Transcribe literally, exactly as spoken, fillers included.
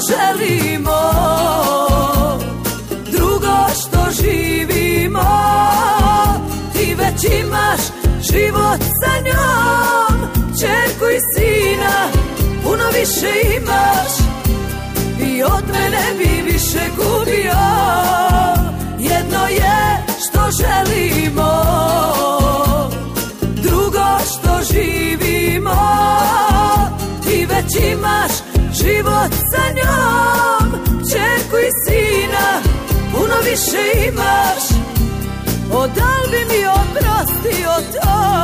želimo, drugo što živimo. Ti već imaš život sa njom, ćerku i sina, puno više imaš i od mene bi više gubio. Jedno je što želimo, drugo što živimo. Ti već imaš život sa njom, ćerku i sina, puno više imaš. O, dal bi mi